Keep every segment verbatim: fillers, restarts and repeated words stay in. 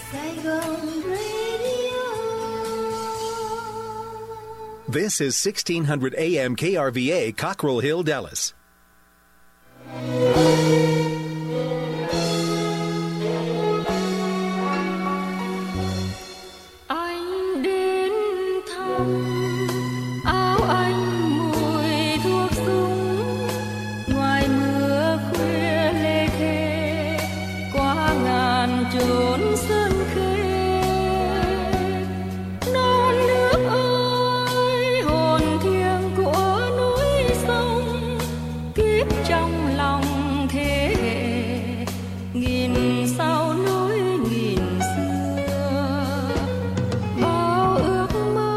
Saigon Radio. This is sixteen hundred A M K R V A, Cockrell Hill, Dallas. Anh đến thăm, áo anh mùi thuốc súng, ngoài mưa khuya lê thê, qua ngàn chốn sơn khê. Non nước ơi, hồn thiêng của núi sông, kiếp trong lòng thế hệ, nghìn sao núi nghìn xưa, bao ước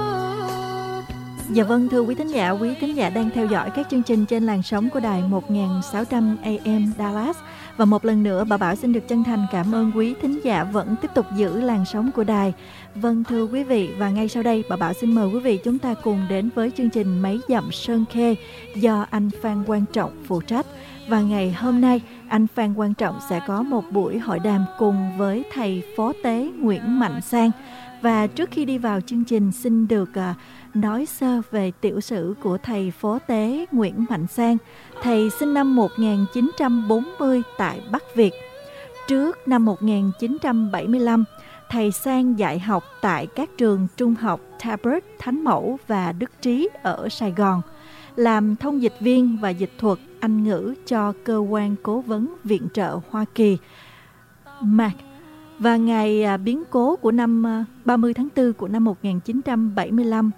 mơ. Dạ vâng, thưa quý thính giả, quý thính giả đang theo dõi các chương trình trên làn sóng của đài một nghìn sáu trăm A M Dallas. Và một lần nữa, Bảo Bảo xin được chân thành cảm ơn quý thính giả vẫn tiếp tục giữ làn sóng của đài. Vâng, thưa quý vị, và ngay sau đây, Bảo Bảo xin mời quý vị chúng ta cùng đến với chương trình Mấy Dặm Sơn Khê do anh Phan Quang Trọng phụ trách. Và ngày hôm nay, anh Phan Quang Trọng sẽ có một buổi hội đàm cùng với thầy phó tế Nguyễn Mạnh Sang. Và trước khi đi vào chương trình, xin được uh, nói sơ về tiểu sử của thầy phó tế Nguyễn Mạnh Sang. Thầy sinh năm một nghìn chín trăm bốn mươi tại Bắc Việt. Trước năm một nghìn chín trăm bảy mươi lăm, thầy Sang dạy học tại các trường trung học Tabert, Thánh Mẫu và Đức Trí ở Sài Gòn, làm thông dịch viên và dịch thuật Anh ngữ cho cơ quan cố vấn viện trợ Hoa Kỳ M A C. Và ngày biến cố của năm ba mươi tháng tư của năm một nghìn chín trăm bảy mươi lăm,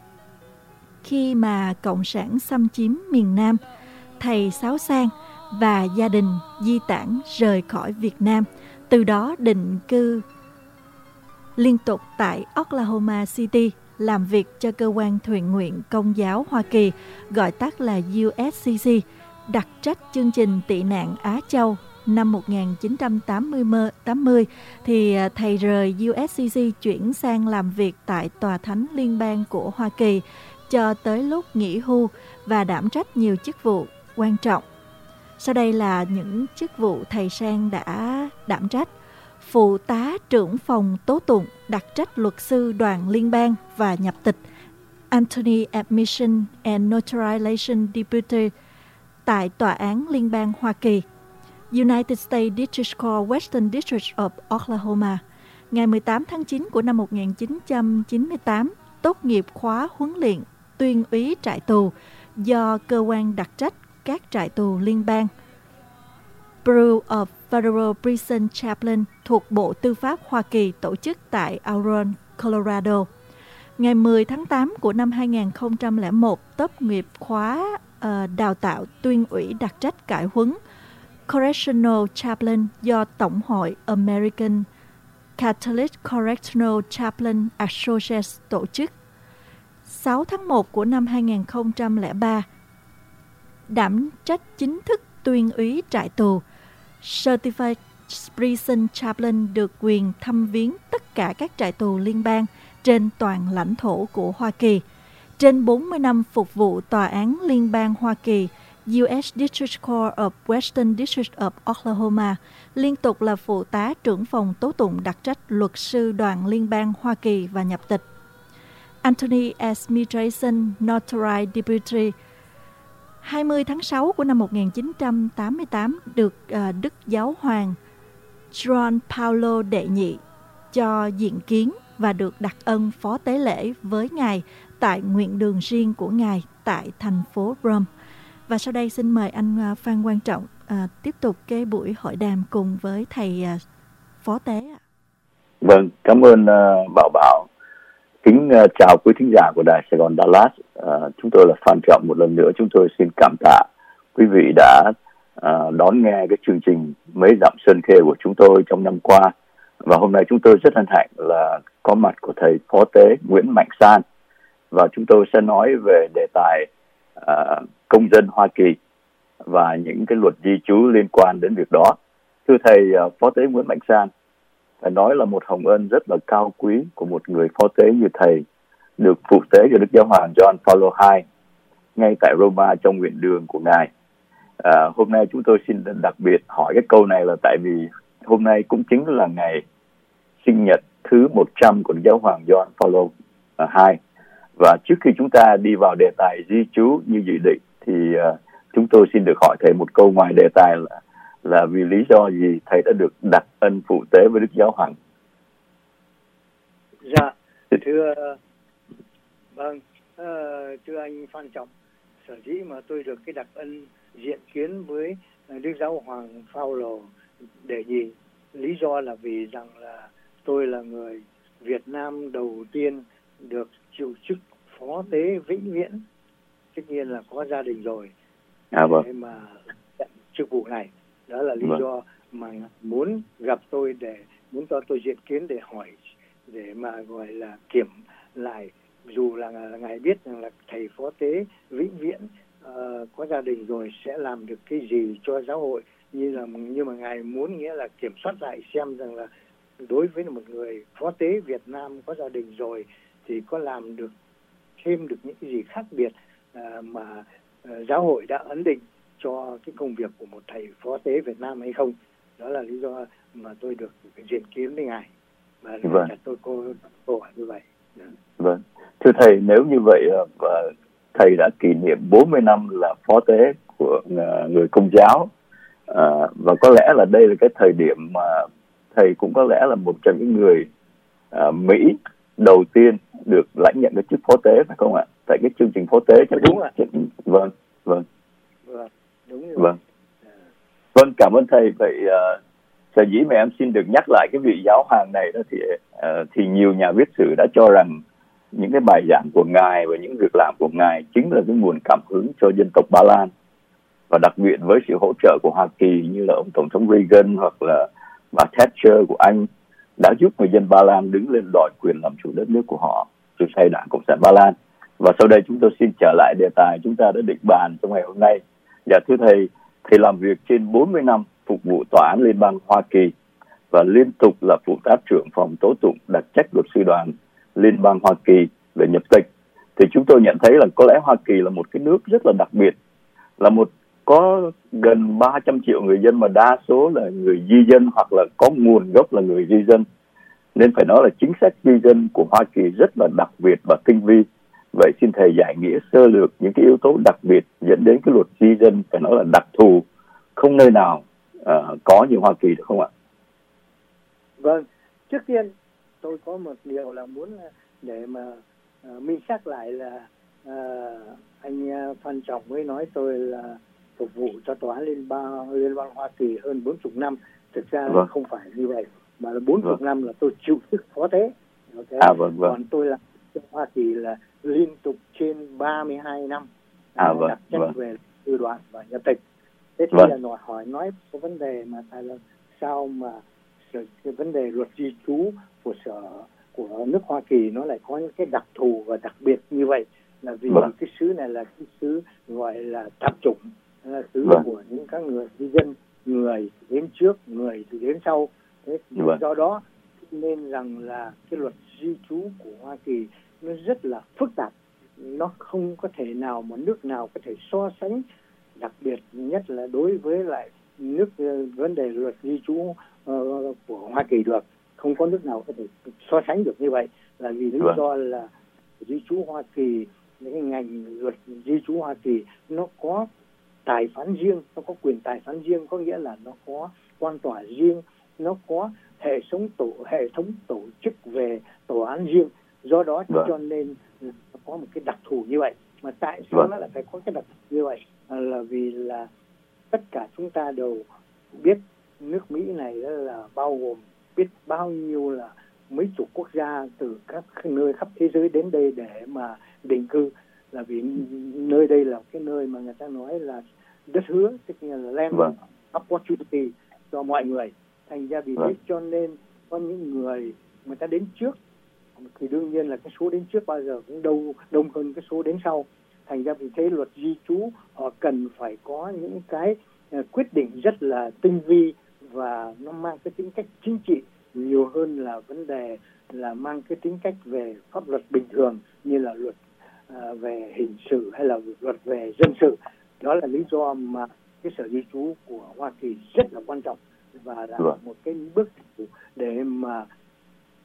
khi mà Cộng sản xâm chiếm miền Nam, thầy Sáu Sang và gia đình di tản rời khỏi Việt Nam, từ đó định cư liên tục tại Oklahoma City, làm việc cho cơ quan thuyền nguyện Công giáo Hoa Kỳ, gọi tắt là U S C C, đặc trách chương trình tị nạn Á Châu. Năm một nghìn chín trăm tám mươi thì thầy rời U S C C chuyển sang làm việc tại Tòa Thánh Liên bang của Hoa Kỳ cho tới lúc nghỉ hưu và đảm trách nhiều chức vụ quan trọng. Sau đây là những chức vụ thầy Sang đã đảm trách: phụ tá trưởng phòng tố tụng, đặc trách luật sư đoàn liên bang và nhập tịch, Attorney Admission and Notarization Deputy tại Tòa án Liên bang Hoa Kỳ, United States District Court Western District of Oklahoma. Ngày mười tám tháng chín của năm một nghìn chín trăm chín mươi tám, tốt nghiệp khóa huấn luyện tuyên úy trại tù do cơ quan đặc trách các trại tù liên bang Bureau of Federal Prison Chaplain thuộc Bộ Tư pháp Hoa Kỳ tổ chức tại Auron, Colorado. Ngày mười tháng tám của năm hai nghìn không trăm lẻ một, tốt nghiệp khóa uh, đào tạo tuyên úy đặc trách cải huấn Correctional Chaplain do Tổng hội American Catholic Correctional Chaplain Association tổ chức. sáu tháng một của năm hai nghìn không trăm lẻ ba, đảm trách chính thức tuyên úy trại tù. Certified Prison Chaplain được quyền thăm viếng tất cả các trại tù liên bang trên toàn lãnh thổ của Hoa Kỳ. Trên bốn mươi năm phục vụ Tòa án Liên bang Hoa Kỳ, U S District Court of Western District of Oklahoma, liên tục là phụ tá trưởng phòng tố tụng đặc trách luật sư đoàn liên bang Hoa Kỳ và nhập tịch. Anthony Administration Notarized Deputy. hai mươi tháng sáu của năm một nghìn chín trăm tám mươi tám được uh, Đức Giáo hoàng John Paulo đệ nhị cho diện kiến và được đặc ân phó tế lễ với Ngài tại nguyện đường riêng của Ngài tại thành phố Rome. Và sau đây xin mời anh Phan Quang Trọng uh, tiếp tục cái buổi hội đàm cùng với thầy uh, phó tế. Vâng, cảm ơn uh, Bảo Bảo. Kính uh, chào quý thính giả của Đài Sài Gòn Dallas. Uh, chúng tôi là Phan Trọng. Một lần nữa chúng tôi xin cảm tạ quý vị đã uh, đón nghe cái chương trình Mấy Dặm Sơn Khê của chúng tôi trong năm qua. Và hôm nay chúng tôi rất hân hạnh là có mặt của thầy phó tế Nguyễn Mạnh Sang. Và chúng tôi sẽ nói về đề tài uh, công dân Hoa Kỳ và những cái luật di trú liên quan đến việc đó. Thưa thầy uh, phó tế Nguyễn Mạnh Sang, phải nói là một hồng ân rất là cao quý của một người phó tế như thầy, được phụ tế cho Đức Giáo hoàng John Paulo đệ nhị ngay tại Roma trong nguyện đường của Ngài. À, hôm nay chúng tôi xin đặc biệt hỏi cái câu này là tại vì hôm nay cũng chính là ngày sinh nhật thứ một trăm của Đức Giáo Hoàng Gioan Phaolô uh, hai. Và trước khi chúng ta đi vào đề tài di trú như dự định thì uh, chúng tôi xin được hỏi thầy một câu ngoài đề tài là là vì lý do gì thầy đã được đặc ân phụ tế với Đức Giáo Hoàng? Dạ, thưa vâng, uh, thưa anh Phan Trọng, sở dĩ mà tôi được cái đặc ân diện kiến với Đức Giáo Hoàng Phaolô đệ nhị, lý do là vì rằng là tôi là người Việt Nam đầu tiên được chịu chức phó tế vĩnh viễn, tất nhiên là có gia đình rồi, à, vâng. để mà nhận chức vụ này. Đó là lý vâng. do mà muốn gặp tôi, để muốn cho tôi diện kiến để hỏi, để mà gọi là kiểm lại, dù là, là ngài biết rằng là thầy phó tế vĩnh viễn uh, có gia đình rồi sẽ làm được cái gì cho giáo hội, như là nhưng mà ngài muốn nghĩa là kiểm soát lại xem rằng là đối với một người phó tế Việt Nam có gia đình rồi thì có làm được thêm được những cái gì khác biệt uh, mà uh, giáo hội đã ấn định cho cái công việc của một thầy phó tế Việt Nam hay không. Đó là lý do mà tôi được diện kiến với ngài, và vâng. tôi cô câu hỏi như vậy. Vâng, thưa thầy, nếu như vậy và thầy đã kỷ niệm bốn mươi năm là phó tế của người Công giáo, à, và có lẽ là đây là cái thời điểm mà thầy cũng có lẽ là một trong những người à, Mỹ đầu tiên được lãnh nhận cái chức phó tế, phải không ạ? Tại cái chương trình phó tế chắc đúng ạ. Vâng, vâng. Vâng, đúng rồi. Vâng. Vâng, cảm ơn thầy. Vậy uh, sở dĩ mà em xin được nhắc lại cái vị giáo hoàng này đó thì uh, thì nhiều nhà viết sử đã cho rằng những cái bài giảng của ngài và những việc làm của ngài chính là cái nguồn cảm hứng cho dân tộc Ba Lan, và đặc biệt với sự hỗ trợ của Hoa Kỳ như là ông tổng thống Reagan hoặc là bà Thatcher của Anh đã giúp người dân Ba Lan đứng lên đòi quyền làm chủ đất nước của họ từ xây Đảng Cộng sản Ba Lan. Và sau đây chúng tôi xin trở lại đề tài chúng ta đã định bàn trong ngày hôm nay. Dạ thưa thầy, thầy làm việc trên bốn mươi năm phục vụ Tòa án Liên bang Hoa Kỳ và liên tục là phụ tá trưởng phòng tố tụng đặc trách luật sư đoàn Liên bang Hoa Kỳ về nhập tịch. Thì chúng tôi nhận thấy là có lẽ Hoa Kỳ là một cái nước rất là đặc biệt, là một có gần ba trăm triệu người dân mà đa số là người di dân hoặc là có nguồn gốc là người di dân. Nên phải nói là chính sách di dân của Hoa Kỳ rất là đặc biệt và tinh vi. Vậy xin thầy giải nghĩa sơ lược những cái yếu tố đặc biệt dẫn đến cái luật di dân phải nói là đặc thù, không nơi nào uh, có như Hoa Kỳ được không ạ? Vâng, trước tiên tôi có một điều là muốn để mà uh, minh xác lại là uh, anh Phan Trọng mới nói tôi là phục vụ cho Tòa án Liên bang Liên bang Hoa Kỳ hơn bốn mươi năm. Thực ra vâng. không phải như vậy, mà là bốn mươi vâng. năm là tôi chịu chức phó tế. Okay. À vâng vâng. Còn tôi là trong Hoa Kỳ là liên tục trên ba mươi hai năm à, vâng, đặc trách vâng. về sư đoàn và nhập tịch. Thế thì vâng. là nói hỏi nói cái vấn đề mà tại là sao mà cái vấn đề luật di trú của sở của nước Hoa Kỳ nó lại có những cái đặc thù và đặc biệt như vậy, là vì vâng. cái xứ này là cái xứ gọi là tạp chủng, là xứ vâng. của những các người di dân, người đến trước, người thì đến sau. Thế vâng. do đó nên rằng là cái luật di trú của Hoa Kỳ nó rất là phức tạp, nó không có thể nào mà nước nào có thể so sánh, đặc biệt nhất là đối với lại nước uh, vấn đề luật di trú uh, của Hoa Kỳ được, không có nước nào có thể so sánh được như vậy, là vì lý vâng. do là di trú Hoa Kỳ, những cái ngành luật di trú Hoa Kỳ nó có tài phán riêng, nó có quyền tài phán riêng, có nghĩa là nó có quan tòa riêng, nó có hệ thống tổ hệ thống tổ chức về tòa án riêng. Do đó vâng. cho nên nó có một cái đặc thù như vậy. Mà tại sao vâng. nó lại phải có cái đặc thù như vậy? À, là vì là tất cả chúng ta đều biết nước Mỹ này là bao gồm biết bao nhiêu là mấy chục quốc gia từ các nơi khắp thế giới đến đây để mà định cư, là vì nơi đây là cái nơi mà người ta nói là đất hứa, tức là land vâng. opportunity cho mọi người. Thành ra vì vâng. thế cho nên có những người người ta đến trước thì đương nhiên là cái số đến trước bao giờ cũng đâu đông hơn cái số đến sau. Thành ra vì thế luật di trú họ cần phải có những cái uh, quyết định rất là tinh vi, và nó mang cái tính cách chính trị nhiều hơn là vấn đề là mang cái tính cách về pháp luật bình thường như là luật uh, về hình sự hay là luật về dân sự. Đó là lý do mà cái sở di trú của Hoa Kỳ rất là quan trọng và là vâng. một cái bước để mà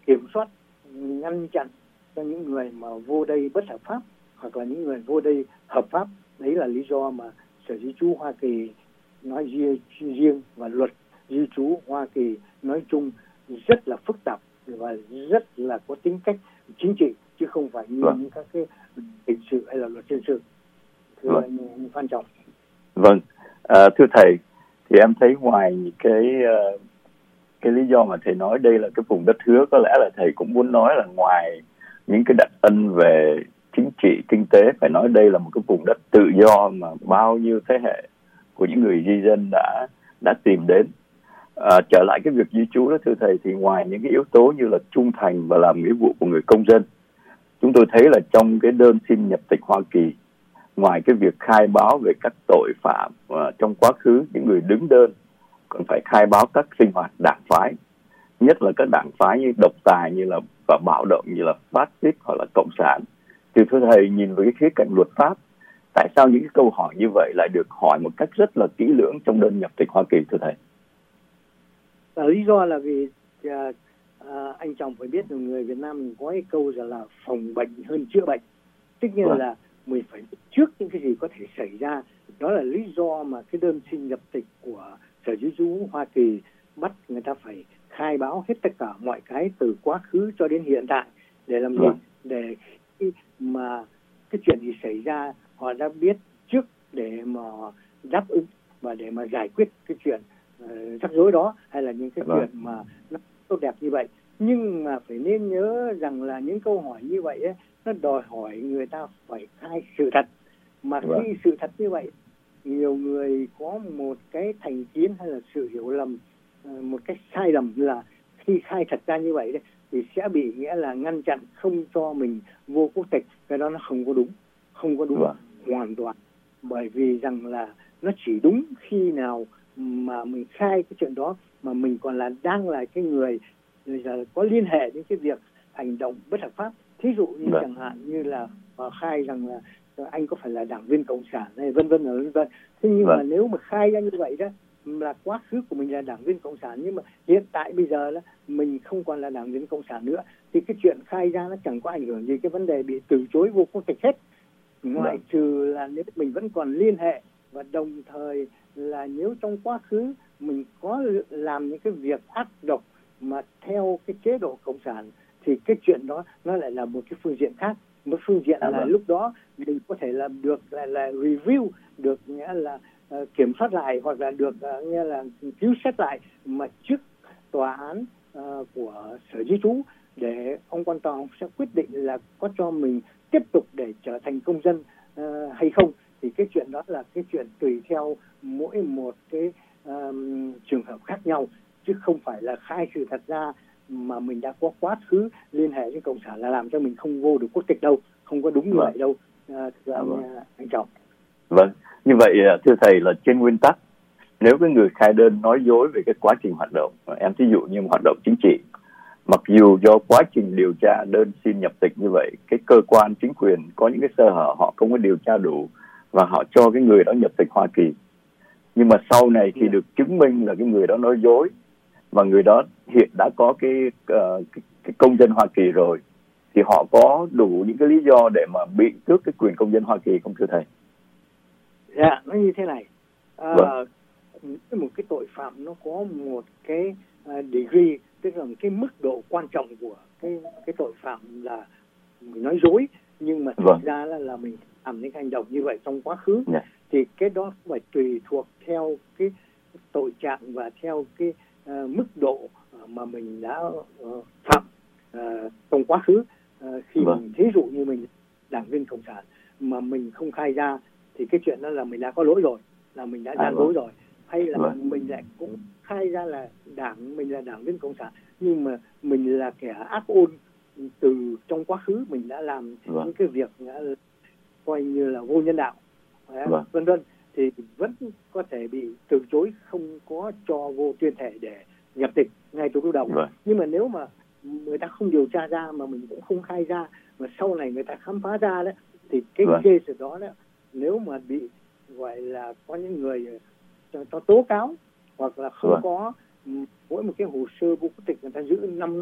kiểm soát, ngăn chặn cho những người mà vô đây bất hợp pháp hoặc là những người vô đây hợp pháp. Đấy là lý do mà Sở Di trú Hoa Kỳ nói riêng và luật di trú Hoa Kỳ nói chung rất là phức tạp và rất là có tính cách chính trị, chứ không phải như vâng. những các cái hình sự hay là luật dân sự. Thưa vâng. anh Phan Trọng. Vâng, à, thưa thầy, thì em thấy ngoài cái uh, cái lý do mà thầy nói đây là cái vùng đất hứa, có lẽ là thầy cũng muốn nói là ngoài những cái đặc ân về chính trị, kinh tế, phải nói đây là một cái vùng đất tự do mà bao nhiêu thế hệ của những người di dân đã đã tìm đến. À, trở lại cái việc di trú đó thưa thầy, thì ngoài những cái yếu tố như là trung thành và làm nghĩa vụ của người công dân, chúng tôi thấy là trong cái đơn xin nhập tịch Hoa Kỳ, ngoài cái việc khai báo về các tội phạm uh, trong quá khứ, những người đứng đơn còn phải khai báo các sinh hoạt đảng phái, nhất là các đảng phái như độc tài, như là và bạo động, như là phát xít hoặc là cộng sản. Thì thưa thầy, nhìn với cái khía cạnh luật pháp, tại sao những cái câu hỏi như vậy lại được hỏi một cách rất là kỹ lưỡng trong đơn nhập tịch Hoa Kỳ thưa thầy? À, lý do là vì à, à, anh Trọng phải biết là người Việt Nam mình có cái câu là, là phòng bệnh hơn chữa bệnh, tức nhiên vâng. là mình phải trước những cái gì có thể xảy ra. Đó là lý do mà cái đơn xin nhập tịch của Sở Di trú Hoa Kỳ bắt người ta phải khai báo hết tất cả mọi cái từ quá khứ cho đến hiện tại, để làm gì? Vâng. Để khi mà cái chuyện gì xảy ra họ đã biết trước để mà đáp ứng và để mà giải quyết cái chuyện uh, rắc rối đó, hay là những cái vâng. chuyện mà nó tốt đẹp như vậy. Nhưng mà phải nên nhớ rằng là những câu hỏi như vậy ấy, nó đòi hỏi người ta phải khai sự thật. Mà vâng. khi sự thật như vậy, nhiều người có một cái thành kiến hay là sự hiểu lầm, một cái sai lầm là khi khai thật ra như vậy đấy, thì sẽ bị nghĩa là ngăn chặn không cho mình vô quốc tịch. Cái đó nó không có đúng, không có đúng vâng. hoàn toàn. Bởi vì rằng là nó chỉ đúng khi nào mà mình khai cái chuyện đó mà mình còn là đang là cái người có liên hệ đến cái việc hành động bất hợp pháp. Thí dụ như vâng. chẳng hạn như là khai rằng là anh có phải là đảng viên cộng sản này, vân vân vân vân. Thế nhưng vâng. mà nếu mà khai ra như vậy đó là quá khứ của mình là đảng viên cộng sản, nhưng mà hiện tại bây giờ là mình không còn là đảng viên cộng sản nữa, thì cái chuyện khai ra nó chẳng có ảnh hưởng gì cái vấn đề bị từ chối vô quốc tịch hết, ngoại vâng. trừ là nếu mình vẫn còn liên hệ và đồng thời là nếu trong quá khứ mình có làm những cái việc ác độc mà theo cái chế độ cộng sản, thì cái chuyện đó nó lại là một cái phương diện khác. Một phương diện à, là vâng. lúc đó mình có thể là được là, là review, được nghĩa là uh, kiểm soát lại, hoặc là được uh, nghĩa là cứu xét lại mà trước tòa án uh, của Sở Di trú, để ông quan tòa sẽ quyết định là có cho mình tiếp tục để trở thành công dân uh, hay không. Thì cái chuyện đó là cái chuyện tùy theo mỗi một cái um, trường hợp khác nhau, chứ không phải là khai sự thật ra mà mình đã có quá khứ liên hệ với cộng sản là làm cho mình không vô được quốc tịch đâu, không có đúng như vâng. vậy đâu. À, thưa anh, vâng. anh Trọng. Vâng, như vậy thưa thầy là trên nguyên tắc, nếu cái người khai đơn nói dối về cái quá trình hoạt động, em thí dụ như một hoạt động chính trị, mặc dù do quá trình điều tra đơn xin nhập tịch như vậy, cái cơ quan chính quyền có những cái sơ hở, họ không có điều tra đủ và họ cho cái người đó nhập tịch Hoa Kỳ, nhưng mà sau này khi yeah. được chứng minh là cái người đó nói dối và người đó hiện đã có cái, uh, cái, cái công dân Hoa Kỳ rồi, thì họ có đủ những cái lý do để mà bị tước cái quyền công dân Hoa Kỳ không thưa thầy? Dạ, yeah, nó như thế này. À, vâng. Một cái tội phạm nó có một cái uh, degree, tức là cái mức độ quan trọng của cái cái tội phạm là mình nói dối, nhưng mà thực vâng. ra là, là mình làm những hành động như vậy trong quá khứ. Yeah. Thì cái đó phải tùy thuộc theo cái tội trạng và theo cái uh, mức độ mà mình đã uh, phạm uh, trong quá khứ. Uh, khi vâng. mình thí dụ như mình đảng viên cộng sản mà mình không khai ra, thì cái chuyện đó là mình đã có lỗi rồi, là mình đã gian dối vâng. rồi. Hay là vâng. mình lại cũng khai ra là đảng mình là đảng viên cộng sản, nhưng mà mình là kẻ ác ôn từ trong quá khứ, mình đã làm vâng. những cái việc đã coi như là vô nhân đạo, vâng. vân vân, thì vẫn có thể bị từ chối, không có cho vô tuyên thệ để nhập tịch ngay từ lúc đầu. Vâng. Nhưng mà nếu mà người ta không điều tra ra mà mình cũng không khai ra, mà sau này người ta khám phá ra đấy, thì cái vâng. case đó, đó nếu mà bị gọi là có những người cho tố cáo, hoặc là không vâng. có mỗi một cái hồ sơ vô quốc tịch người ta giữ năm năm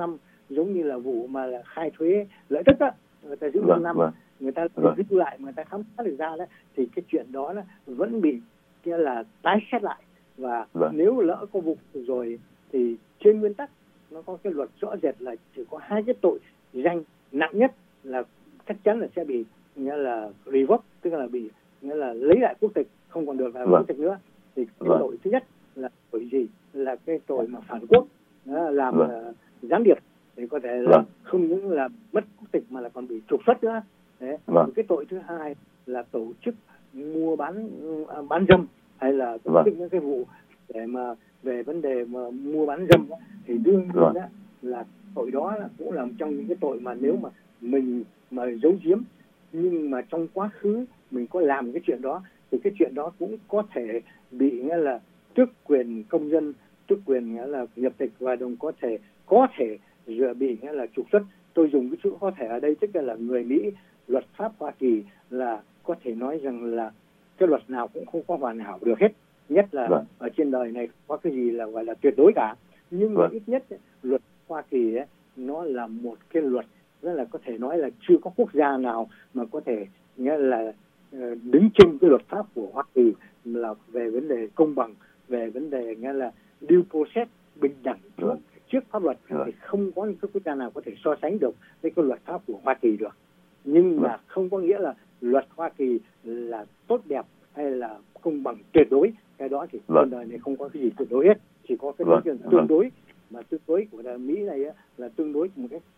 giống như là vụ mà là khai thuế lợi tức đó, người ta giữ vâng, năm vâng. người ta Vâng. giữ lại, người ta khám phá được ra đó, thì cái chuyện đó, đó vẫn bị kia là tái xét lại. Và Vâng. nếu lỡ có vụ rồi thì trên nguyên tắc nó có cái luật rõ rệt là chỉ có hai cái tội danh nặng nhất là chắc chắn là sẽ bị nghĩa là revoke, tức là bị nghĩa là lấy lại quốc tịch, không còn được là Vâng. quốc tịch nữa. Thì cái Vâng. tội thứ nhất là tội gì, là cái tội mà phản quốc, đó, làm Vâng. uh, gián điệp, thì có thể là Vâng. không những là mất quốc tịch mà là còn bị trục xuất nữa. Đấy. Vâng. Cái tội thứ hai là tổ chức mua bán uh, bán dâm, hay là tổ Vâng. chức những cái vụ để mà về vấn đề mà mua bán dâm đó, thì đương nhiên Vâng. đó là tội đó là cũng là một trong những cái tội mà nếu mà mình mà giấu giếm nhưng mà trong quá khứ mình có làm cái chuyện đó thì cái chuyện đó cũng có thể bị nghĩa là tước quyền công dân, tước quyền nghĩa là nhập tịch, và đồng có thể có thể bị nghĩa là trục xuất. Tôi dùng cái chữ có thể ở đây tức là người Mỹ, luật pháp Hoa Kỳ là có thể nói rằng là cái luật nào cũng không có hoàn hảo được hết, nhất là Vâng. ở trên đời này có cái gì là gọi là tuyệt đối cả. Nhưng Vâng. ít nhất ấy, luật Hoa Kỳ ấy, nó là một cái luật rất là có thể nói là chưa có quốc gia nào mà có thể nghĩa là uh, đứng trên cái luật pháp của Hoa Kỳ là về vấn đề công bằng, về vấn đề nghĩa là due process, bình đẳng trước, Vâng. trước pháp luật. Vâng. Thì không có những cái quốc gia nào có thể so sánh được với cái luật pháp của Hoa Kỳ được. Nhưng mà Vâng. không có nghĩa là luật Hoa Kỳ là tốt đẹp hay là công bằng tuyệt đối. Cái đó thì Vâng. trên đời này không có cái gì tuyệt đối hết, chỉ có cái Vâng. đối Vâng. tương đối, mà tương đối của Mỹ này á, là tương đối một cái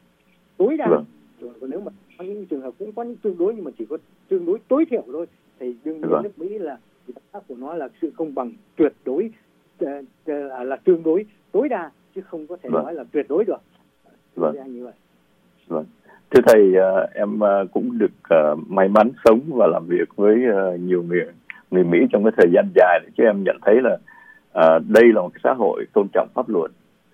tối đa. Vâng. Rồi còn nếu mà có những trường hợp cũng có những tương đối nhưng mà chỉ có tương đối tối thiểu thôi, thì đương nhiên Vâng. nước Mỹ là luật pháp của nó là sự công bằng tuyệt đối, là, là tương đối tối đa chứ không có thể Vâng. nói là tuyệt đối được. Vâng. Như vậy. Vâng. Thưa thầy, uh, em uh, cũng được uh, may mắn sống và làm việc với uh, nhiều người người Mỹ trong cái thời gian dài, chứ em nhận thấy là uh, đây là một cái xã hội tôn trọng pháp luật,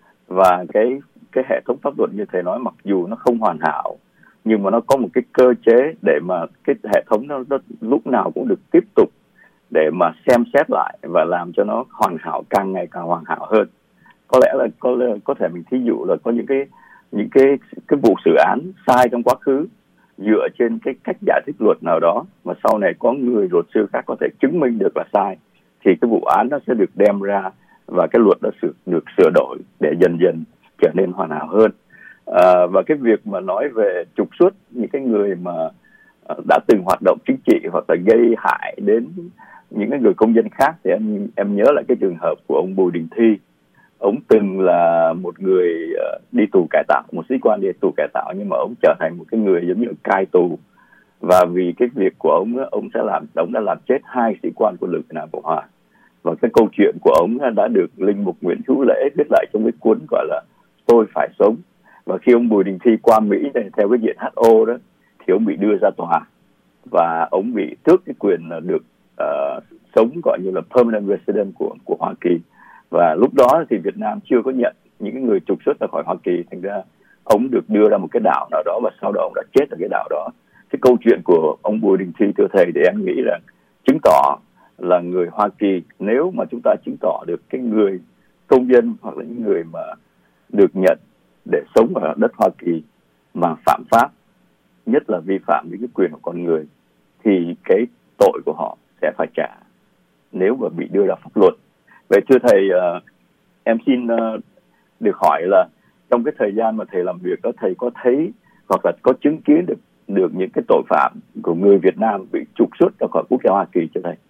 và cái cái hệ thống pháp luật như thầy nói mặc dù nó không hoàn hảo nhưng mà nó có một cái cơ chế để mà cái hệ thống nó, nó lúc nào cũng được tiếp tục để mà xem xét lại và làm cho nó hoàn hảo, càng ngày càng hoàn hảo hơn. Có lẽ là có có thể mình thí dụ là có những cái những cái cái vụ xử án sai trong quá khứ dựa trên cái cách giải thích luật nào đó mà sau này có người luật sư khác có thể chứng minh được là sai, thì cái vụ án nó sẽ được đem ra và cái luật đó được, được sửa đổi để dần dần trở nên hoàn hảo hơn. À, và cái việc mà nói về trục xuất những cái người mà đã từng hoạt động chính trị hoặc là gây hại đến những cái người công dân khác, thì em em nhớ lại cái trường hợp của ông Bùi Đình Thi. Ông từng là một người đi tù cải tạo, một sĩ quan đi tù cải tạo, nhưng mà ông trở thành một cái người giống như cai tù, và vì cái việc của ông ông sẽ làm ông đã làm chết hai sĩ quan của lực Việt Nam Cộng Hòa. Và cái câu chuyện của ông đã được linh mục Nguyễn Hữu Lễ viết lại trong cái cuốn gọi là Tôi Phải Sống. Và khi ông Bùi Đình Thi qua Mỹ này, theo cái diện hát o đó, thì ông bị đưa ra tòa và ông bị tước cái quyền là được uh, sống gọi như là permanent resident của của Hoa Kỳ. Và lúc đó thì Việt Nam chưa có nhận những người trục xuất ra khỏi Hoa Kỳ, thành ra ông được đưa ra một cái đảo nào đó và sau đó ông đã chết ở cái đảo đó. Cái câu chuyện của ông Bùi Đình Thi, thưa thầy, thì em nghĩ là chứng tỏ là người Hoa Kỳ, nếu mà chúng ta chứng tỏ được cái người công dân hoặc là những người mà được nhận để sống ở đất Hoa Kỳ mà phạm pháp, nhất là vi phạm những cái quyền của con người, thì cái tội của họ sẽ phải trả nếu mà bị đưa ra pháp luật. Vậy thưa thầy, uh, em xin uh, được hỏi là trong cái thời gian mà thầy làm việc đó, thầy có thấy hoặc là có chứng kiến được được những cái tội phạm của người Việt Nam bị trục xuất ra khỏi quốc gia Hoa Kỳ chưa thầy?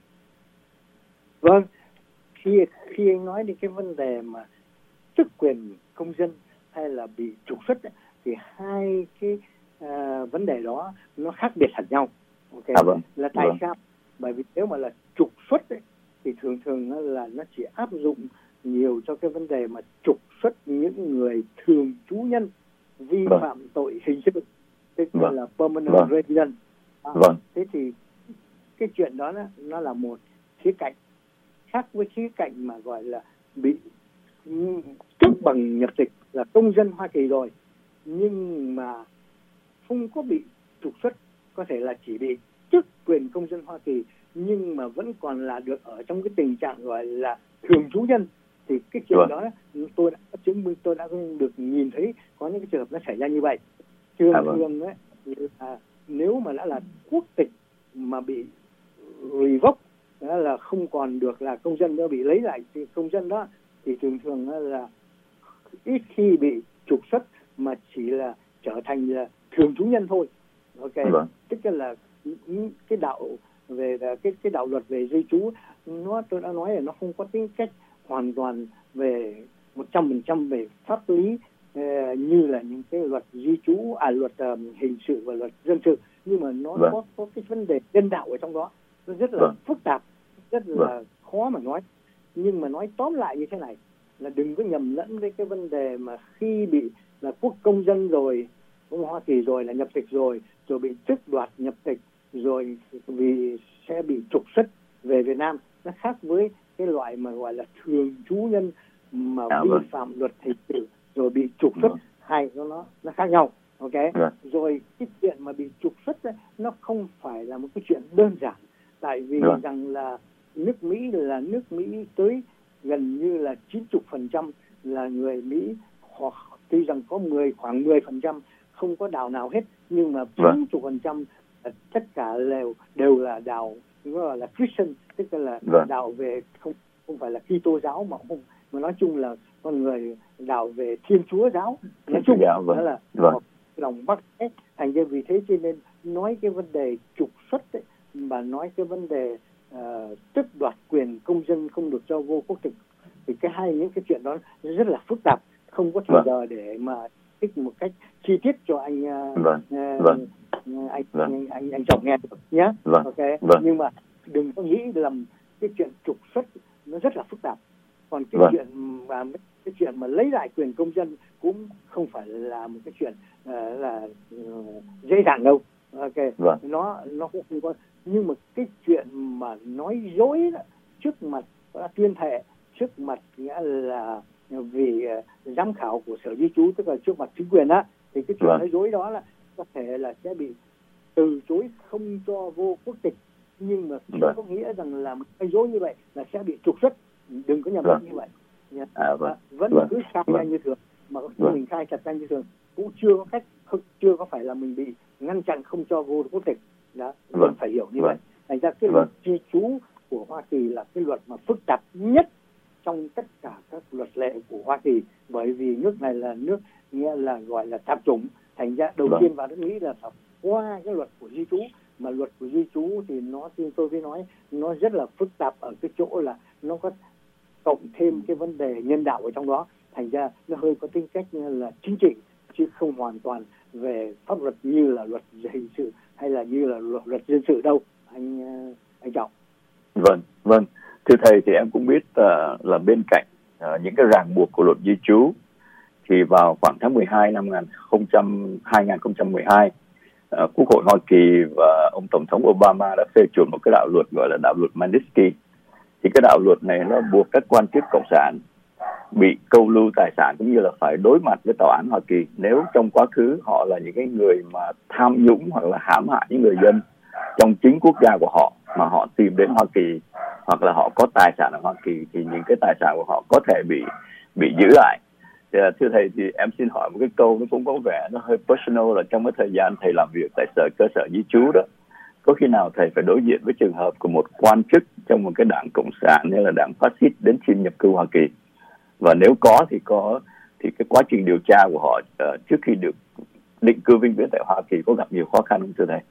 Vâng, khi khi anh nói đến cái vấn đề mà tước quyền công dân hay là bị trục xuất ấy, thì hai cái uh, vấn đề đó nó khác biệt hẳn nhau. Okay. À, vâng. Là tại vâng. sao? Bởi vì nếu mà là trục xuất ấy, thì thường thường nó là nó chỉ áp dụng nhiều cho cái vấn đề mà trục xuất những người thường trú nhân vi vâng. phạm tội hình sự, tức vâng. là permanent vâng. resident. À, vâng. Thế thì cái chuyện đó nó, nó là một khía cạnh khác với khía cạnh mà gọi là bị tước bằng nhập tịch, là công dân Hoa Kỳ rồi nhưng mà không có bị trục xuất, có thể là chỉ bị tước quyền công dân Hoa Kỳ nhưng mà vẫn còn là được ở trong cái tình trạng gọi là thường trú nhân, Thì cái chuyện vâng. đó tôi đã chứng minh, tôi đã được nhìn thấy có những cái trường hợp nó xảy ra như vậy. Thường à, vâng. thường ấy, là nếu mà đã là quốc tịch mà bị revoke, đó là không còn được là công dân nữa, bị lấy lại thì công dân đó, thì thường thường là ít khi bị trục xuất mà chỉ là trở thành là thường trú nhân thôi. Ok, vâng. tức là cái đạo về cái cái đạo luật về di trú, nó tôi đã nói là nó không có tính cách hoàn toàn về một trăm phần trăm về pháp lý uh, như là những cái luật di trú, à luật uh, hình sự và luật dân sự, nhưng mà nó vâng. có có cái vấn đề nhân đạo ở trong đó, nó rất là vâng. phức tạp, rất là vâng. khó mà nói. Nhưng mà nói tóm lại như thế này là đừng có nhầm lẫn với cái vấn đề mà khi bị là quốc công dân rồi, của Hoa Kỳ rồi, là nhập tịch rồi, rồi bị tước đoạt nhập tịch rồi vì sẽ bị trục xuất về Việt Nam. Nó khác với cái loại mà gọi là thường trú nhân mà à, vi vâng. phạm luật hình sự rồi bị trục xuất. Vâng. Hai nó nó nó khác nhau. Ok, vâng. rồi cái chuyện mà bị trục xuất ấy, nó không phải là một cái chuyện đơn giản, tại vì vâng. rằng là nước Mỹ là nước Mỹ tới gần như là chín mươi phần trăm là người Mỹ, hoặc tuy rằng có mười khoảng mười phần trăm không có đạo nào hết, nhưng mà chín mươi phần trăm tất cả đều đều là đạo gọi là Christian, tức là vâng. đạo về không không phải là Kitô giáo mà không, mà nói chung là con người đạo về Thiên Chúa giáo, nói chung giáo, vâng. đó là vâng. một lòng Bắc ấy. Thành ra vì thế cho nên nói cái vấn đề trục xuất ấy, mà nói cái vấn đề uh, tước đoạt quyền công dân không được cho vô quốc tịch, thì cái hai những cái chuyện đó rất là phức tạp, không có thời vâng. giờ để mà thích một cách chi tiết cho anh uh, vâng. Uh, vâng. anh, vâng. anh anh anh chồng nghe được nhé. Vâng. Ok, vâng. nhưng mà đừng có nghĩ lầm, cái chuyện trục xuất nó rất là phức tạp, còn cái vâng. chuyện mà cái chuyện mà lấy lại quyền công dân cũng không phải là một cái chuyện uh, là uh, dễ dàng đâu. Ok, vâng. nó nó cũng không có, nhưng mà cái chuyện mà nói dối đó, trước mặt tuyên thệ, trước mặt nghĩa là vì uh, giám khảo của sở di trú, tức là trước mặt chính quyền á, thì cái chuyện vâng. nói dối đó là có thể là sẽ bị từ chối không cho vô quốc tịch, nhưng mà không vâng. có nghĩa rằng là nói dối như vậy là sẽ bị trục xuất. Đừng có nhầm lẫn như vậy. À, vâng. Vẫn vâng. cứ khai vâng. ra như thường, mà vâng. mình khai chặt ra như thường cũng chưa có cách, không, chưa có phải là mình bị ngăn chặn không cho vô quốc tịch. Đó, vâng. mình phải hiểu như vâng. vậy. Thành ra cái vâng. luật di trú của Hoa Kỳ là cái luật mà phức tạp nhất trong tất cả các luật lệ của Hoa Kỳ, bởi vì nước này là nước nghĩa là gọi là tạp chủng. Thành ra đầu vâng. tiên vào nước Mỹ là phải qua cái luật của di trú, mà luật của di trú thì nó, như tôi mới nói, nó rất là phức tạp ở cái chỗ là nó có cộng thêm cái vấn đề nhân đạo ở trong đó. Thành ra nó hơi có tính cách như là chính trị, chứ không hoàn toàn về pháp luật như là luật hình sự hay là như là luật, luật dân sự đâu, anh anh Trọng. Vâng, vâng. Thưa thầy, thì em cũng biết uh, là bên cạnh uh, những cái ràng buộc của luật di trú, thì vào khoảng tháng mười hai năm hai nghìn không trăm mười hai, uh, Quốc hội Hoa Kỳ và ông Tổng thống Obama đã phê chuẩn một cái đạo luật gọi là đạo luật Magnitsky. Thì cái đạo luật này nó buộc các quan chức cộng sản bị câu lưu tài sản cũng như là phải đối mặt với tòa án Hoa Kỳ nếu trong quá khứ họ là những cái người mà tham nhũng hoặc là hãm hại những người dân trong chính quốc gia của họ mà họ tìm đến Hoa Kỳ, hoặc là họ có tài sản ở Hoa Kỳ, thì những cái tài sản của họ có thể bị bị giữ lại. Thì, thưa thầy, thì em xin hỏi một cái câu nó cũng có vẻ nó hơi personal, là trong cái thời gian thầy làm việc tại sở cơ sở di trú đó, có khi nào thầy phải đối diện với trường hợp của một quan chức trong một cái đảng cộng sản hay là đảng phát xít đến xin nhập cư Hoa Kỳ? Và nếu có thì có thì cái quá trình điều tra của họ uh, trước khi được định cư vĩnh viễn tại Hoa Kỳ có gặp nhiều khó khăn không thưa thầy?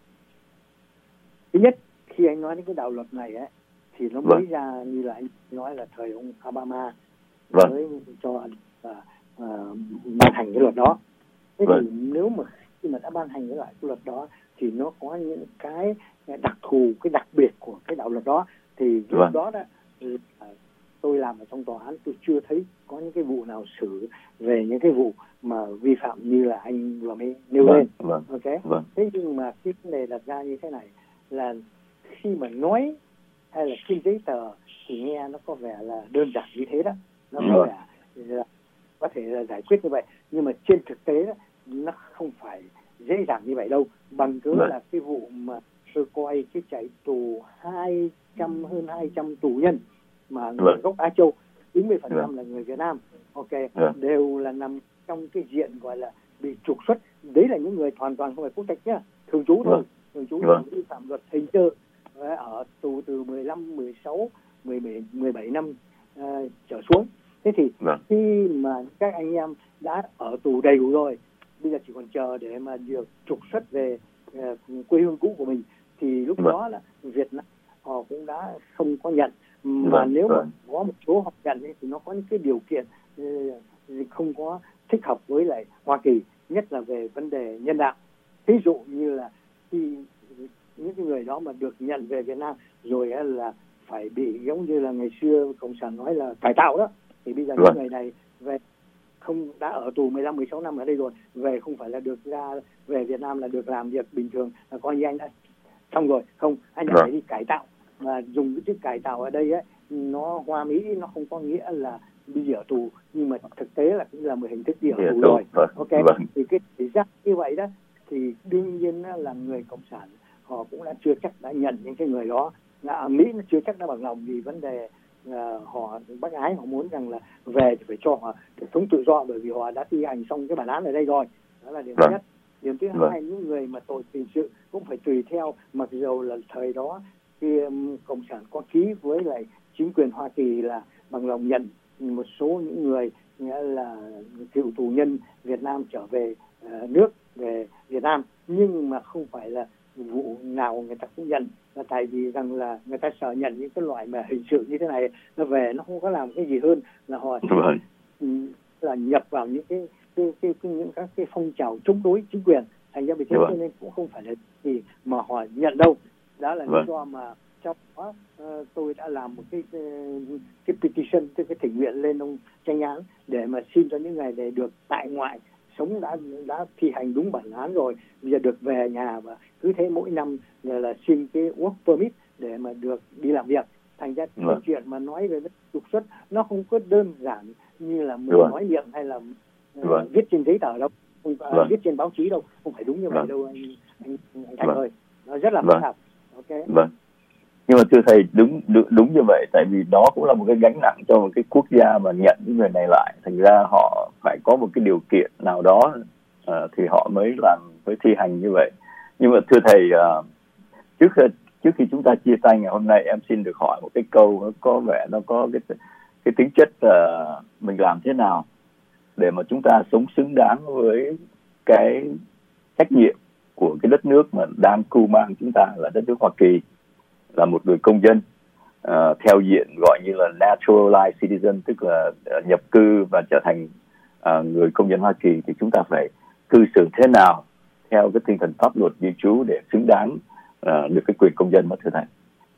Thứ nhất, khi anh nói đến cái đạo luật này ấy, thì nó vâng. mới ra như là anh nói là thời ông Obama vâng. mới cho uh, uh, ban hành cái luật đó. Thế vâng. thì nếu mà khi mà đã ban hành cái loại cái luật đó thì nó có những cái đặc thù, cái đặc biệt của cái đạo luật đó. Thì lúc vâng. đó đó tôi làm ở trong tòa án, tôi chưa thấy có những cái vụ nào xử về những cái vụ mà vi phạm như là anh vừa mới nêu vâng. lên. Vâng. Ok. Vâng. Thế nhưng mà cái vấn đề đặt ra như thế này là khi mà nói hay là trên giấy tờ thì nghe nó có vẻ là đơn giản như thế đó, nó có vâng. vẻ là có thể là giải quyết như vậy, nhưng mà trên thực tế đó, nó không phải dễ dàng như vậy đâu. Bằng cớ vâng. là cái vụ mà tôi coi cái chạy tù hai trăm hơn hai trăm tù nhân mà người vâng. gốc Á Châu, chín mươi phần trăm là người Việt Nam, ok, đều là nằm trong cái diện gọi là bị trục xuất. Đấy là những người hoàn toàn không phải quốc tịch nhá, thường trú thôi, thường trú vi phạm luật hình sự, ở tù từ mười lăm, mười sáu, mười bảy, mười bảy năm uh, trở xuống. Thế thì vâng. khi mà các anh em đã ở tù đầy đủ rồi, bây giờ chỉ còn chờ để mà được trục xuất về uh, quê hương cũ của mình, thì lúc vâng. đó là Việt Nam họ cũng đã không có nhận. Mà vâng. nếu vâng. mà có một số họ nhận ấy, thì nó có những cái điều kiện uh, không có thích hợp với lại Hoa Kỳ, nhất là về vấn đề nhân đạo. Ví dụ như là khi những cái người đó mà được nhận về Việt Nam rồi là phải bị giống như là ngày xưa Cộng sản nói là cải tạo đó, thì bây giờ vâng. những người này về không đã ở tù mười lăm, mười sáu năm ở đây rồi, về không phải là được ra về Việt Nam là được làm việc bình thường, là coi như anh đã xong rồi, không, anh vâng. phải đi cải tạo. Mà dùng cái chữ cải tạo ở đây ấy, nó hoa mỹ, nó không có nghĩa là đi ở tù, nhưng mà thực tế là cũng là một hình thức đi ở tù rồi. Vâng. Ok, vâng. thì cái thì ra như vậy đó, thì đương nhiên là người Cộng sản họ cũng đã chưa chắc đã nhận những cái người đó. Ở Mỹ nó chưa chắc đã bằng lòng, vì vấn đề uh, họ bác ái, họ muốn rằng là về thì phải cho họ sống tự do, bởi vì họ đã thi hành xong cái bản án ở đây rồi. Đó là điểm vâng. nhất. Điểm thứ vâng. hai, những người mà tội hình sự cũng phải tùy theo, mặc dù là thời đó khi um, Cộng sản có ký với lại chính quyền Hoa Kỳ là bằng lòng nhận một số những người nghĩa là cựu tù nhân Việt Nam trở về uh, nước, về Việt Nam, nhưng mà không phải là vụ nào người ta cũng nhận, là tại vì rằng là người ta sợ nhận những cái loại mà hình sự như thế này nó về nó không có làm cái gì hơn là họ là nhập vào những cái, cái, cái, cái những các cái phong trào chống đối chính quyền, thành ra vì thế cho nên cũng không phải là gì mà họ nhận đâu. Đó là lý do mà trong đó uh, tôi đã làm một cái cái petition, cái, cái thỉnh nguyện lên ông tranh án để mà xin cho những người này được tại ngoại, sống đã đã thi hành đúng bản án rồi, bây giờ được về nhà, và cứ thế mỗi năm là, là xin cái work permit để mà được đi làm việc. Thành ra cái vâng. chuyện mà nói về trục xuất nó không có đơn giản như là mình vâng. nói miệng hay là vâng. uh, viết trên giấy tờ đâu, không uh, vâng. viết trên báo chí đâu, không phải đúng như vậy vâng. đâu anh anh, anh Thành vâng. ơi, nó rất là phức tạp. Ok. Vâng. Nhưng mà thưa thầy, đúng, đúng đúng như vậy, tại vì đó cũng là một cái gánh nặng cho một cái quốc gia mà nhận những người này lại, thành ra họ phải có một cái điều kiện nào đó uh, thì họ mới làm, mới thi hành như vậy. Nhưng mà thưa thầy, uh, trước trước khi chúng ta chia tay ngày hôm nay, em xin được hỏi một cái câu nó có vẻ nó có cái cái tính chất uh, mình làm thế nào để mà chúng ta sống xứng đáng với cái trách nhiệm của cái đất nước mà đang cưu mang chúng ta là đất nước Hoa Kỳ, là một người công dân uh, theo diện gọi như là naturalized citizen, tức là uh, nhập cư và trở thành uh, người công dân Hoa Kỳ, thì chúng ta phải cư xử thế nào theo cái tinh thần pháp luật di trú để xứng đáng uh, được cái quyền công dân, thưa thầy?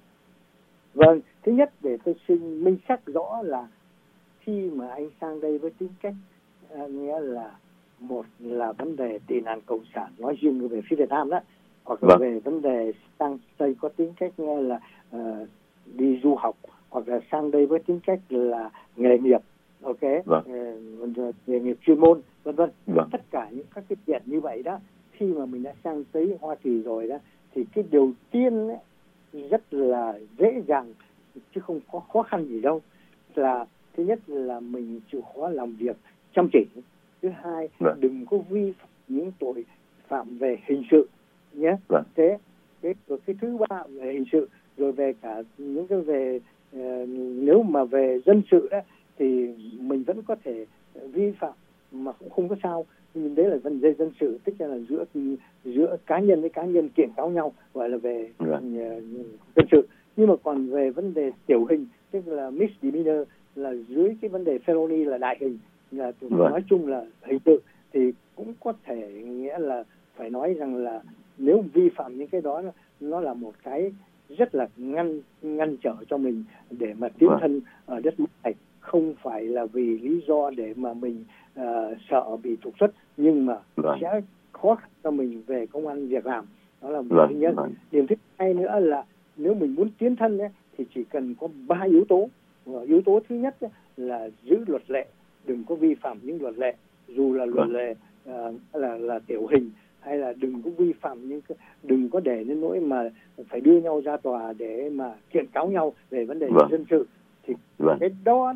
Vâng, thứ nhất để tôi xin minh xác rõ là khi mà anh sang đây với tính cách uh, nghĩa là một là vấn đề tị nạn cộng sản nói riêng về phía Việt Nam đó, hoặc là vâng. về vấn đề sang đây có tính cách nghe là uh, đi du học, hoặc là sang đây với tính cách là nghề nghiệp, ok, vâng. uh, nghề nghiệp chuyên môn, vân vân. Vâng. Tất cả những các cái chuyện như vậy đó, khi mà mình đã sang tới Hoa Kỳ rồi đó, thì cái điều tiên ấy, rất là dễ dàng chứ không có khó khăn gì đâu, là thứ nhất là mình chịu khó làm việc chăm chỉ, thứ hai vâng. đừng có vi phạm những tội phạm về hình sự nhé. Vâng. Thế cái cái thứ ba về hình sự, rồi về cả những cái về uh, nếu mà về dân sự đó thì mình vẫn có thể vi phạm mà cũng không có sao, nhưng đấy là vấn đề dân sự, tức là giữa giữa cá nhân với cá nhân kiện cáo nhau, gọi là về vâng. uh, dân sự. Nhưng mà còn về vấn đề tiểu hình, tức là misdemeanor, là dưới cái vấn đề felony là đại hình, là vâng. nói chung là hình sự, thì cũng có thể nghĩa là phải nói rằng là nếu vi phạm những cái đó, nó là một cái rất là ngăn ngăn trở cho mình để mà tiến thân ở đất nước này, không phải là vì lý do để mà mình uh, sợ bị trục xuất, nhưng mà vâng. sẽ khó khăn cho mình về công ăn việc làm. Đó là một vâng. thứ nhất. Vâng. Điểm thứ hai nữa là nếu mình muốn tiến thân ấy, thì chỉ cần có ba yếu tố. Và yếu tố thứ nhất ấy, là giữ luật lệ, đừng có vi phạm những luật lệ, dù là luật vâng. lệ uh, là là tiểu hình, hay là đừng có vi phạm những cái, đừng có để đến nỗi mà phải đưa nhau ra tòa để mà kiện cáo nhau về vấn đề vâng. dân sự, thì vâng. cái đó đó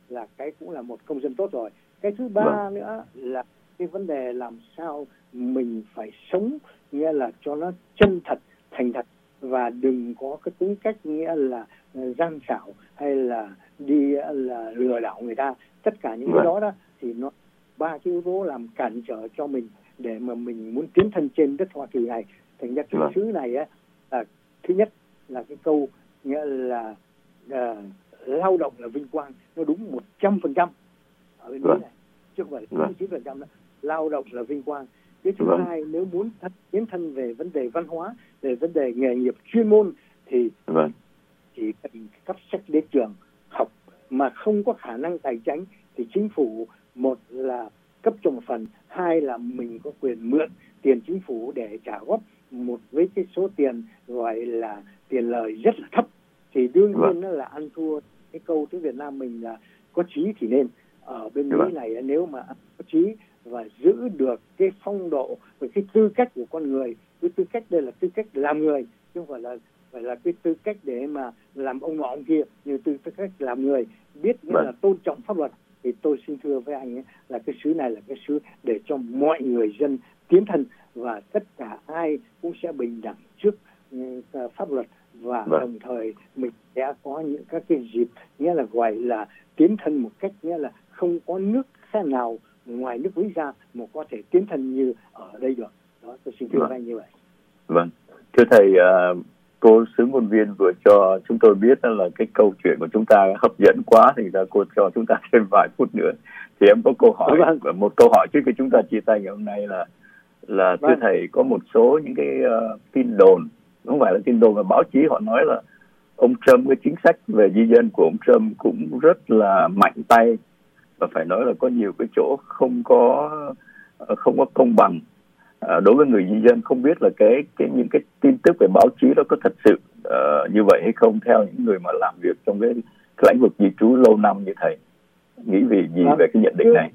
là cái cũng là một công dân tốt rồi. Cái thứ ba vâng. nữa là cái vấn đề làm sao mình phải sống nghĩa là cho nó chân thật, thành thật, và đừng có cái tính cách nghĩa là gian xảo hay là đi là lừa đảo người ta. Tất cả những vâng. cái đó đó thì nó ba cái yếu tố làm cản trở cho mình để mà mình muốn tiến thân trên đất Hoa Kỳ này. Thành ra cái vâng. xứ này á, là thứ nhất là cái câu nghĩa là uh, lao động là vinh quang, nó đúng một trăm phần trăm ở bên vâng. Mỹ này, chứ không phải chín mươi chín phần trăm đó. Lao động là vinh quang. Cái thứ vâng. hai, nếu muốn thân, tiến thân về vấn đề văn hóa, về vấn đề nghề nghiệp chuyên môn thì vâng. chỉ cần cấp sách đến trường học, mà không có khả năng tài chính thì chính phủ một là cấp cho một phần, hai là mình có quyền mượn tiền chính phủ để trả góp một với cái số tiền gọi là tiền lời rất là thấp. Thì đương nhiên vâng. nó là ăn thua cái câu tiếng Việt Nam mình là có chí thì nên. Ở bên Mỹ này nếu mà có chí và giữ được cái phong độ và cái tư cách của con người, cái tư cách đây là tư cách làm người, chứ không phải là phải là cái tư cách để mà làm ông nọ ông kia, như tư cách làm người, biết nghĩa là tôn trọng pháp luật. Thì tôi xin thưa với anh ấy, là cái xứ này là cái xứ để cho mọi người dân tiến thân, và tất cả ai cũng sẽ bình đẳng trước uh, pháp luật, và vâng. đồng thời mình sẽ có những các cái dịp nghĩa là gọi là tiến thân một cách nghĩa là không có nước khác nào ngoài nước Mỹ ra mà có thể tiến thân như ở đây được. Đó, tôi xin thưa vâng. anh như vậy. Vâng, thưa thầy, uh, cô xứ ngôn viên vừa cho chúng tôi biết là cái câu chuyện của chúng ta hấp dẫn quá, thì ra cô cho chúng ta thêm vài phút nữa. Thì em có câu hỏi, vâng. một câu hỏi trước khi chúng ta chia tay ngày hôm nay là là vâng. thưa thầy, có một số những cái uh, tin đồn, không phải là tin đồn mà báo chí họ nói là ông Trump, cái chính sách về di dân của ông Trump cũng rất là mạnh tay, và phải nói là có nhiều cái chỗ không có không có công bằng à, đối với người di dân. Không biết là cái cái những cái tin tức về báo chí đó có thật sự uh, như vậy hay không, theo những người mà làm việc trong cái, cái lĩnh vực di trú lâu năm như thầy nghĩ vì gì vâng. về cái nhận định này?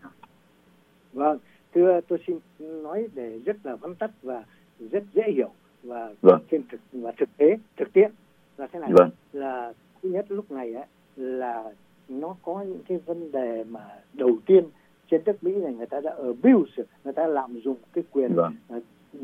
Vâng, thưa tôi xin nói để rất là vắn tắt và rất dễ hiểu và vâng. trên thực và thực tế thực tiễn là thế này. Vâng. Là thứ nhất lúc này ấy, là nó có những cái vấn đề mà đầu tiên trên đất Mỹ này người ta đã abuse, người ta lạm dụng cái quyền vâng. uh,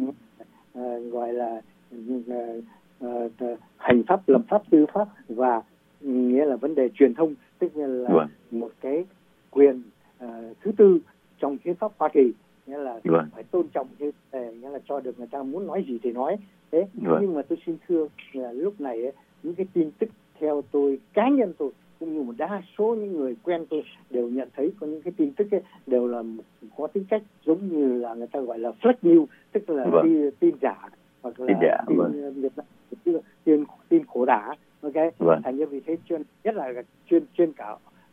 uh, gọi là uh, uh, hành pháp, lập pháp, tư pháp, và nghĩa là vấn đề truyền thông, tức là vâng. một cái quyền uh, thứ tư trong hiến pháp Hoa Kỳ, nghĩa là vâng. phải tôn trọng cái nghĩa là cho được người ta muốn nói gì thì nói. Thế vâng. nhưng mà tôi xin thưa là lúc này ấy, những cái tin tức theo tôi, cá nhân tôi cũng như một đa số những người quen tôi đều nhận thấy có những cái tin tức ấy, đều là có tính cách giống như là người ta gọi là fake news, tức là vâng. tin, tin giả, hoặc là tin, giả, tin, vâng. Việt Nam, tin, tin khổ đả. Ok, vâng. thành như vì thế chuyên nhất là chuyên trên cả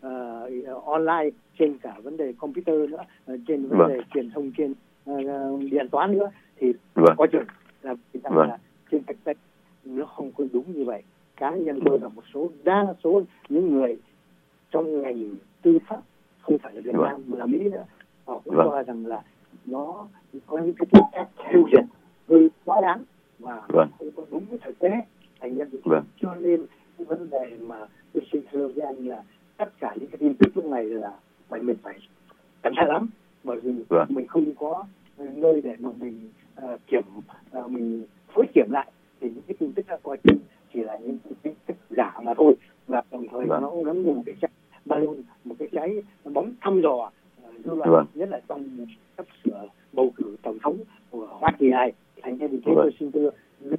uh, online, trên cả vấn đề computer nữa, uh, trên vấn vâng. đề truyền thông trên uh, điện toán nữa, thì vâng. có chừng là, vâng. là trên thực tế nó không có đúng như vậy. Cá nhân tôi là một số đa số những người trong ngành tư pháp, không phải là Việt Nam mà là Mỹ nữa, họ cũng vâng. cho rằng là nó có những cái tính cách theo dệt hơi quá đáng và vâng. không có đúng với thực tế. Thành ra vâng. cho nên cái vấn đề mà tôi xin thưa với anh là tất cả những cái tin tức lúc này là phải mình phải cẩn thận lắm, bởi vì vâng. mình không có nơi để mà mình uh, kiểm uh, mình phối kiểm lại, thì những cái tin tức đã coi chừng chỉ là những cái tin tức giả mà thôi, và đồng thời vâng. nó gắn một cái trái balloon, một cái trái bóng thăm dò dư luận, vâng. nhất là trong sắp sửa bầu cử tổng thống của Hoa Kỳ này. Thành ra vì thế vâng. tôi xin thưa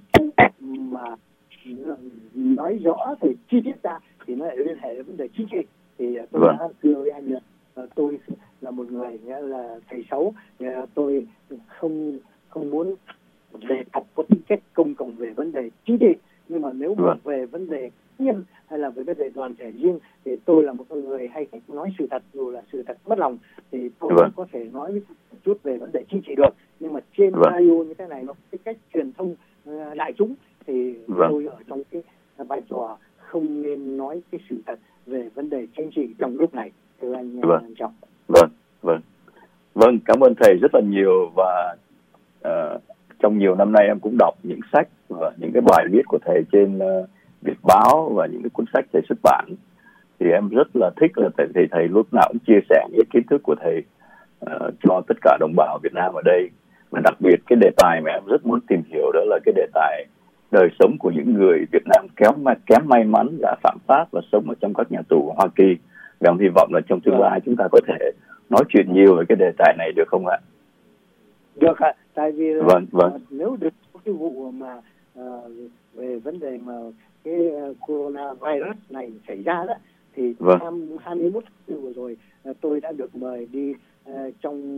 mà nói rõ thì chi tiết ra thì nó lại liên hệ đến vấn đề chính trị. Thì tôi vâng. đã thưa với anh là tôi là một người nghĩa là thầy xấu, tôi không không muốn đề cập có tính cách công cộng về vấn đề chính trị, nhưng mà nếu vâng. mà về vấn đề cá nhân hay là về vấn đề đoàn thể riêng thì tôi là một con người hay nói sự thật, dù là sự thật mất lòng, thì tôi vâng. có thể nói một chút về vấn đề chính trị được, nhưng mà trên vâng. radio như thế này nó cái cách truyền thông uh, đại chúng thì vâng. tôi ở trong cái vai trò không nên nói cái sự thật về vấn đề chính trị trong lúc này. Thưa anh vâng. Trọng. Vâng, vâng, vâng, cảm ơn thầy rất là nhiều. Và uh, trong nhiều năm nay em cũng đọc những sách và những cái bài viết của thầy trên uh, Việt Báo và những cái cuốn sách thầy xuất bản. thì em rất là thích là thầy thầy, thầy lúc nào cũng chia sẻ những kiến thức của thầy uh, cho tất cả đồng bào Việt Nam ở đây. Và đặc biệt cái đề tài mà em rất muốn tìm hiểu đó là cái đề tài đời sống của những người Việt Nam kém kém may mắn đã phạm pháp và sống ở trong các nhà tù của Hoa Kỳ. Và em hy vọng là trong tương lai chúng ta có thể nói chuyện nhiều về cái đề tài này được không ạ? Được ạ, tại vì là, vâng, vâng. nếu được cái vụ mà uh, về vấn đề mà cái uh, coronavirus này xảy ra đó, thì vâng. năm hai mươi mốt tháng tư vừa rồi uh, tôi đã được mời đi uh, trong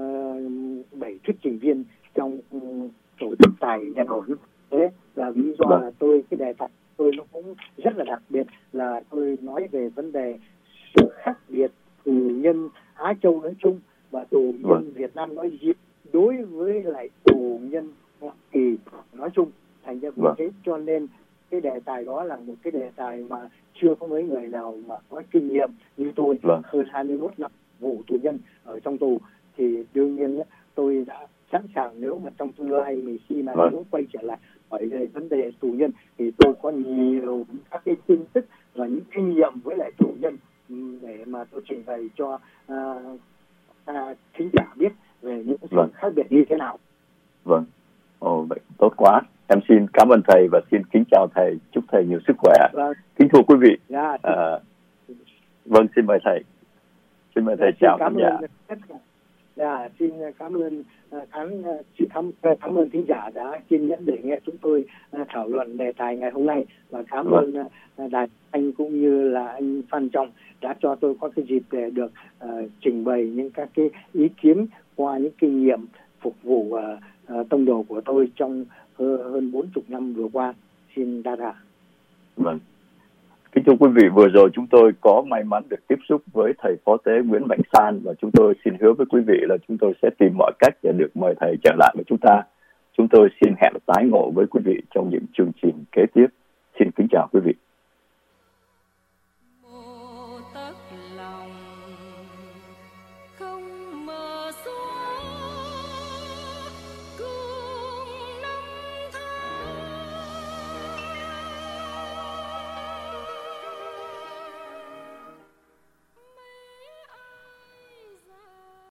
bảy uh, thuyết trình viên trong um, tổ chức tài Nhật Bản. Thế là lý do vâng. là tôi cái đề tài tôi nó cũng rất là đặc biệt, là tôi nói về vấn đề sự khác biệt tù nhân Á Châu nói chung và tù nhân vâng. Việt Nam nói riêng đối với lại tù nhân Hoa Kỳ nói chung. Thành ra vì vâng. thế cho nên cái đề tài đó là một cái đề tài mà chưa có mấy người nào mà có kinh nghiệm như tôi vâng. hơn hai mươi mốt năm vụ tù nhân ở trong tù, thì đương nhiên tôi đã sẵn sàng, nếu mà trong tương lai mình khi mà vâng. muốn quay trở lại hỏi về vấn đề tù nhân thì tôi có nhiều các cái tin tức và những kinh nghiệm với lại tù nhân để mà tôi trình bày cho uh, uh, thính giả biết về những sự vâng. khác biệt như thế nào. Vâng, ồ vậy tốt quá. Em xin cảm ơn thầy và xin kính chào thầy, chúc thầy nhiều sức khỏe. Vâng. Kính thưa quý vị. Dạ, à, vâng, xin mời thầy. Xin mời thầy dạ, chào khán giả. Dạ, xin cảm ơn khán xin cảm, cảm ơn thính giả đã kiên nhẫn để nghe chúng tôi thảo luận đề tài ngày hôm nay, và cảm vâng. ơn Đài Anh cũng như là anh Phan Trọng đã cho tôi có cái dịp để được uh, trình bày những các cái ý kiến qua những kinh nghiệm phục vụ uh, uh, tông đồ của tôi trong hơn bốn chục năm vừa qua. Xin đa tạ. Vâng. Kính thưa quý vị, vừa rồi chúng tôi có may mắn được tiếp xúc với thầy phó tế Nguyễn Mạnh San, và chúng tôi xin hứa với quý vị là chúng tôi sẽ tìm mọi cách để được mời thầy trở lại với chúng ta. Chúng tôi xin hẹn tái ngộ với quý vị trong những chương trình kế tiếp. Xin kính chào quý vị.